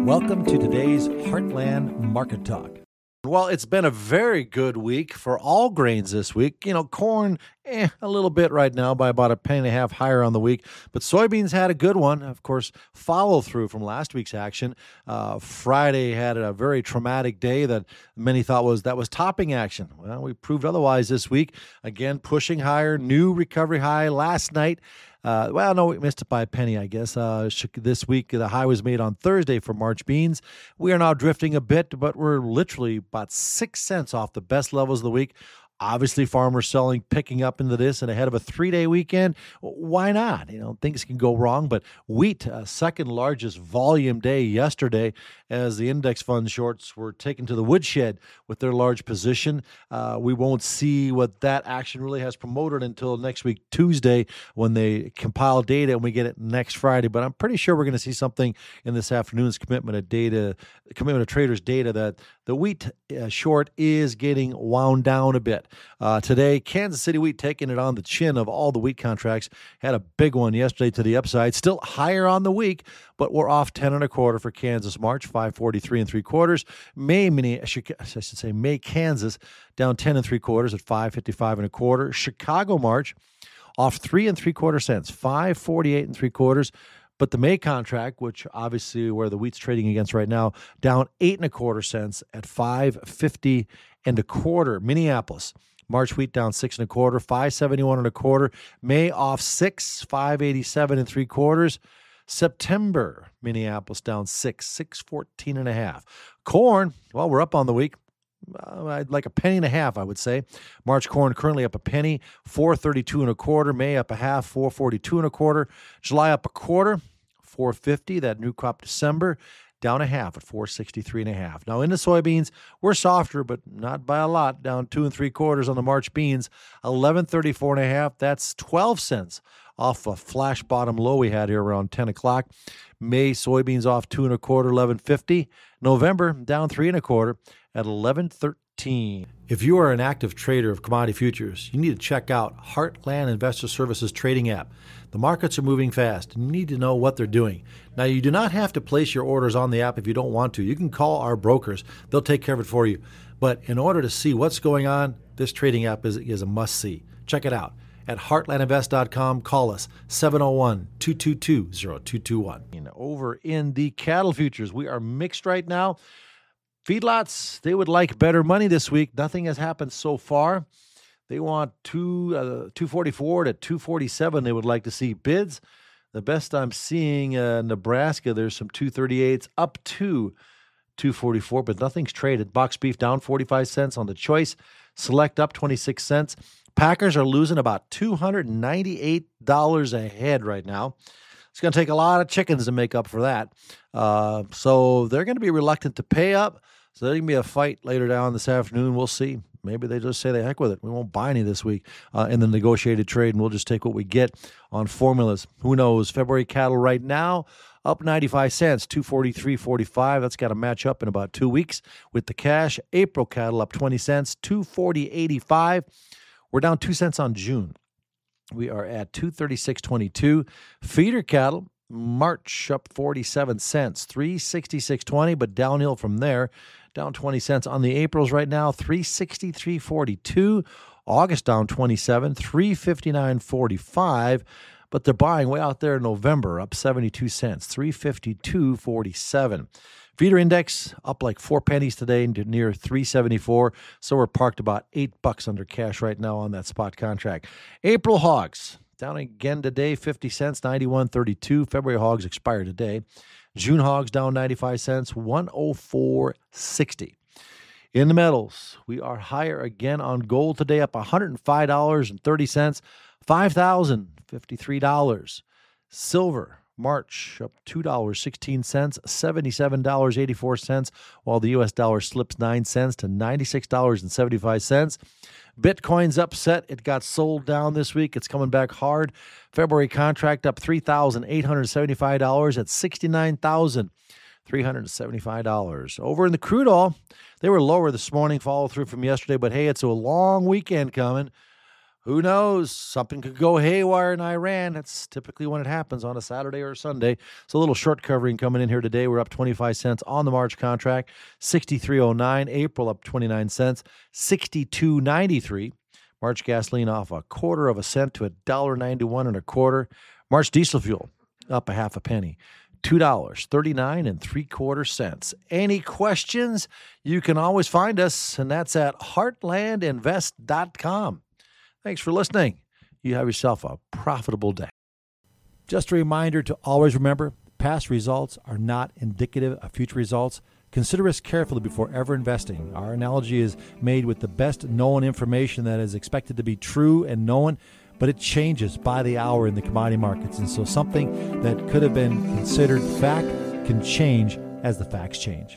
Welcome to today's Heartland Market Talk. Well, it's been a very good week for all grains this week. Corn, a little bit right now by about a penny and a half higher on the week. But soybeans had a good one. Of course, follow through from last week's action. Friday had a very traumatic day that many thought was topping action. Well, we proved otherwise this week. Again, pushing higher, new recovery high last night. We missed it by a penny, I guess. This week, the high was made on Thursday for March beans. We are now drifting a bit, but we're literally about 6 cents off the best levels of the week. Obviously, farmers selling, picking up into this, and ahead of a 3-day weekend, why not? Things can go wrong, but wheat, second largest volume day yesterday, as the index fund shorts were taken to the woodshed with their large position. We won't see what that action really has promoted until next week, Tuesday, when they compile data and we get it next Friday. But I'm pretty sure we're going to see something in this afternoon's commitment of traders data that the wheat short is getting wound down a bit. Today, Kansas City wheat taking it on the chin of all the wheat contracts. Had a big one yesterday to the upside. Still higher on the week, but we're off 10 1/4 for Kansas March, 543 3/4. May Kansas down 10 3/4 at 555 1/4. Chicago March off 3 3/4 cents, 548 3/4. But the May contract, which obviously where the wheat's trading against right now, down 8 1/4 cents at 550 1/4. Minneapolis, March wheat down 6 1/4, 571 1/4. May off 6, 587 3/4. September, Minneapolis down 614 1/2. Corn, well, we're up on the week. Like a penny and a half, I would say. March corn currently up a penny, 432 1/4. May up a half, 442 1/4. July up a quarter, 450. That new crop December down a half at 463 1/2. Now into soybeans, we're softer, but not by a lot. Down 2 3/4 on the March beans, 1134 1/2. That's 12 cents off a flash bottom low we had here around 10 o'clock. May soybeans off 2 1/4, 1150. November down 3 1/4 at 1113. If you are an active trader of commodity futures, you need to check out Heartland Investor Services trading app. The markets are moving fast. You need to know what they're doing. Now, you do not have to place your orders on the app if you don't want to. You can call our brokers. They'll take care of it for you. But in order to see what's going on, this trading app is a must-see. Check it out at heartlandinvest.com. Call us 701-222-0221. Over in the cattle futures, we are mixed right now. Feedlots, they would like better money this week. Nothing has happened so far. They want 244 to 247. They would like to see bids. The best I'm seeing, Nebraska, there's some 238s up to 244, but nothing's traded. Box beef down 45 cents on the choice. Select up 26 cents. Packers are losing about $298 a head right now. It's going to take a lot of chickens to make up for that. So they're going to be reluctant to pay up. So there's going to be a fight later down this afternoon. We'll see. Maybe they just say the heck with it. We won't buy any this week in the negotiated trade, and we'll just take what we get on formulas. Who knows? February cattle right now up 95 cents, 243.45. That's got to match up in about 2 weeks with the cash. April cattle up 20 cents, 240.85. We're down 2 cents on June. We are at 236.22. Feeder cattle, March up 47 cents, 366.20, but downhill from there, down 20 cents on the Aprils right now, 363.42. August down 27, 359.45, but they're buying way out there in November, up 72 cents, 352.47. Feeder index up like 4 pennies today to near 374. So we're parked about $8 under cash right now on that spot contract. April hogs down again today, 50 cents, 91.32. February hogs expire today. June hogs down 95 cents, 104.60. In the metals, we are higher again on gold today, up $105.30, $5,053. Silver, March up $2.16, $77.84, while the U.S. dollar slips 9 cents to $96.75. Bitcoin's upset. It got sold down this week. It's coming back hard. February contract up $3,875 at $69,375. Over in the crude oil, they were lower this morning, follow through from yesterday, but hey, it's a long weekend coming. Who knows? Something could go haywire in Iran. That's typically when it happens, on a Saturday or a Sunday. So a little short covering coming in here today. We're up 25 cents on the March contract, 63.09. April up 29 cents, 62.93. March gasoline off a quarter of a cent to $1.91 and a quarter. March diesel fuel up a half a penny, $2.39 3/4. Any questions? You can always find us, and that's at heartlandinvest.com. Thanks for listening. You have yourself a profitable day. Just a reminder to always remember, past results are not indicative of future results. Consider us carefully before ever investing. Our analogy is made with the best known information that is expected to be true and known, but it changes by the hour in the commodity markets. And so something that could have been considered fact can change as the facts change.